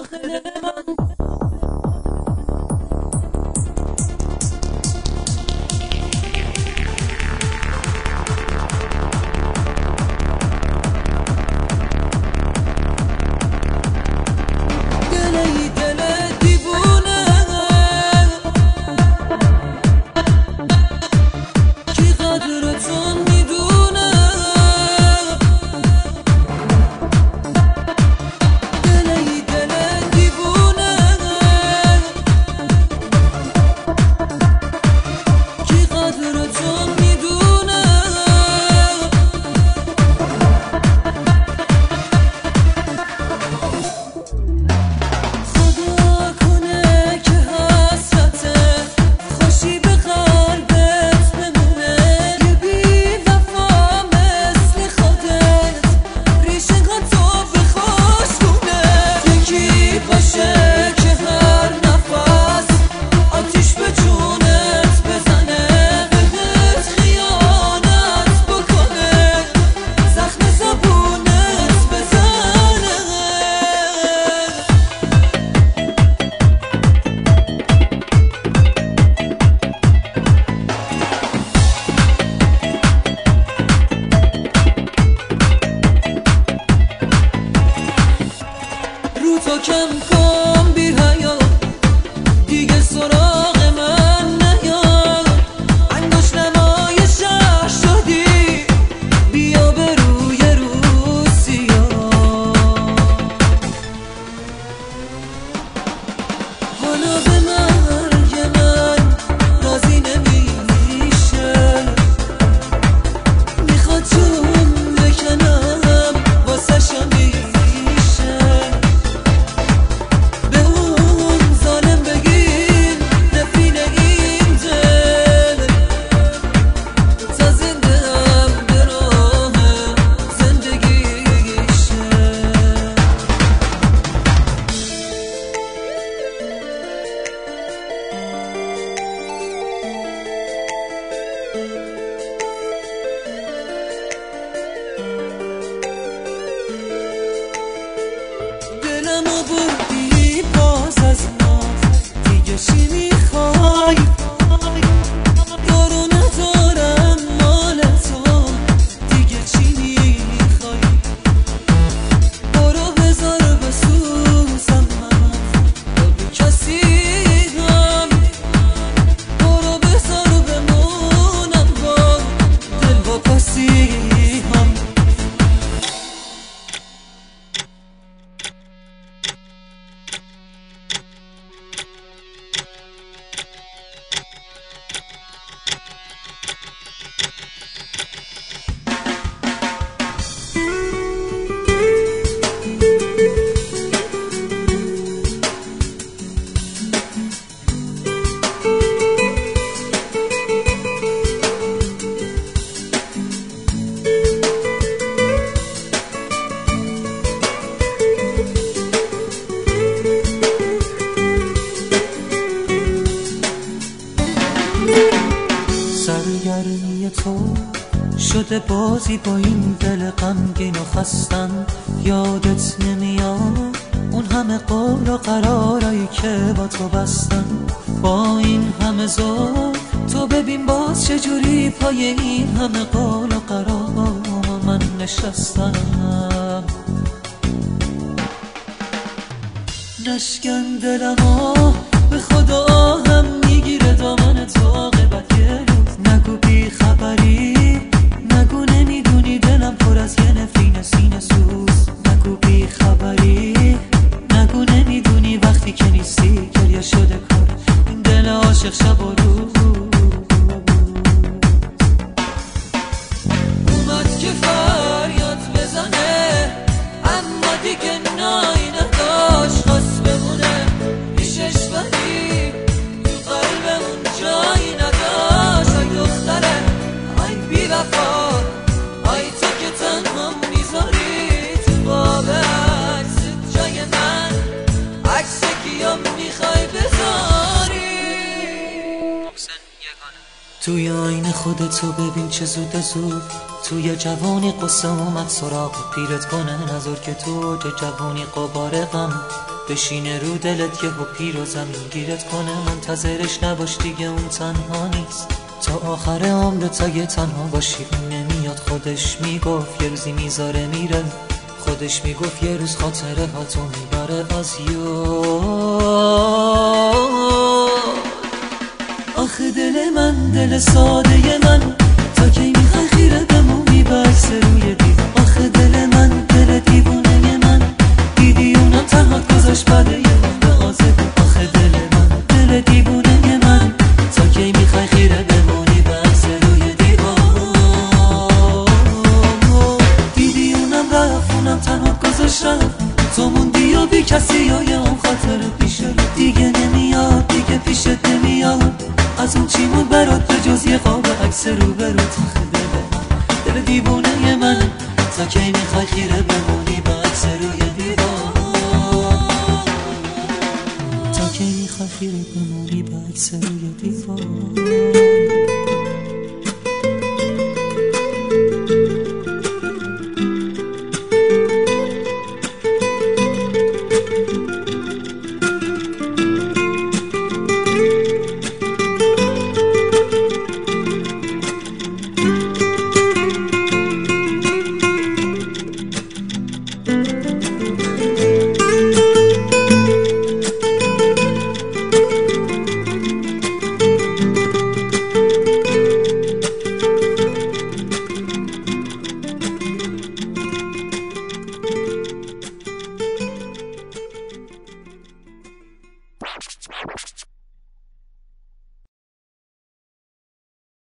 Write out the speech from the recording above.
داخل من. تو کم کن بی حیا دیگه سراغ من نیا، انگشت نمای شهر شدی بیا به روی روسیا. حالا به مرگ من راضی نمیشه، میخواد چون بکنم واسه شمی بردی باز از ما دیگه چی میخوای؟ یارو ندارم مال تو دیگه چی میخوای؟ برو بذار بسوزم من بی کسی هم، برو بذار بمونم با دل واپسی هم. سرگرمی تو شده بازی با این دل غمگین و خستم، یادت نمیاد اون همه قول و قرارایی که با تو بستم؟ با این همه زور تو ببین باز چجوری پای این همه قول و قرار من نشستم. نشکن دلمو به خدا هم میگیره دامن تو عاقبت یه روز. نگو بی خبری، نگو نمیدونی دلم پر از یه نفرین سینه سوز. نگو بی خبری، نگو نمیدونی وقتی که نیستی گریه شده کار این دل عاشق شب و روز. اومد که فریاد بزنه اما دیگه نایی نداشت، خواست بمونه پیشش ولی تو قلبمون جایی نداشت. آی دختره آی بی وفا، آی تو که تنها میذاری تو باب عکست جای من، عکس کیا میخوای بذاری؟ توی آینه خودتو ببین چه زود زود، توی جوانی قصه اومد سراغ پیرت کنه، نظر که تو جوانی قبار غم بشینه رو دلت یه پیر و زمین گیرت کنه، منتظرش نباش دیگه اون تنها نیست. تا آخر عمرت اگه تنها باشی اون نمیاد، خودش میگفت یه روزی میذاره میره، خودش میگفت یه روز خاطره ها تو میبره از آخه دل من، دل ساده من، تا کی میخوای خیره بمونی بس روی دیوار. آخه دل من، دل دیوونه من، دیدی اونم تنها گذاشت بعد یه عمر آزگون. آخه دل من، دل دیوونه من، تا کی میخوای خیره بمونی بس روی دیوار. دیدی اونم رفت، اونم تنها گذاشت رفت، تو موندی و بی کسی یا یه هم خاطر پیش رو دیگه نمیاد، دیگه پیشت نمیاد. از اون چی مون برات به جز یه خواب عکس رو برو. آخه دل دیوونه من، تا کی میخوای خیره بمونی با عکس روی دیوار. تا کی میخوای خیره بمونی با عکس روی دیوار.